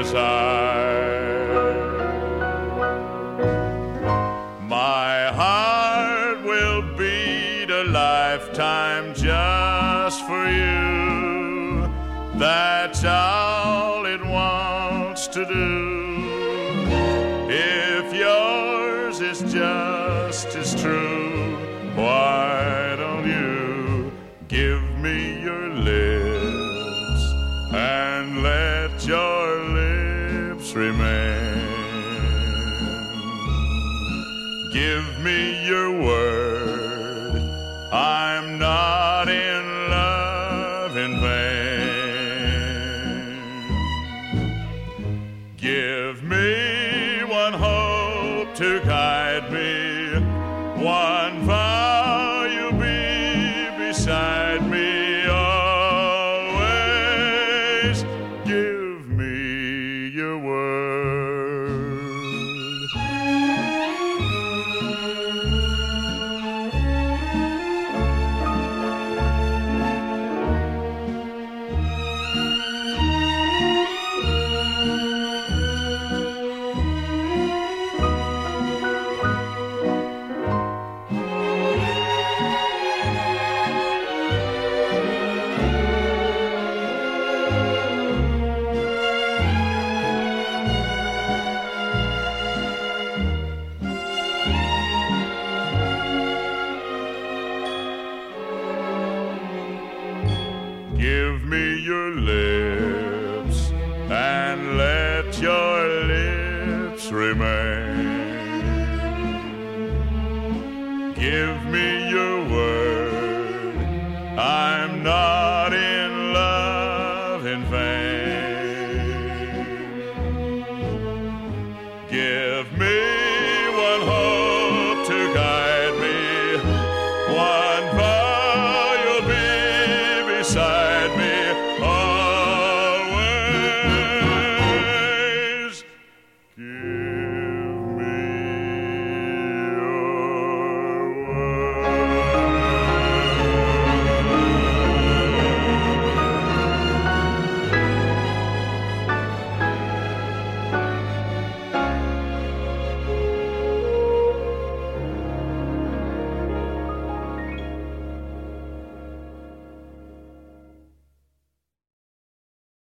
desire. My heart will beat a lifetime just for you. That's all it wants to do. If yours is just as true, why don't you give me your lips and let your lips remain? Give me your word, I'm not in love in vain. Give me one hope to guide me, one vow you'll be beside me always. Give me your word. Give me your lips and let your lips remain. Give me your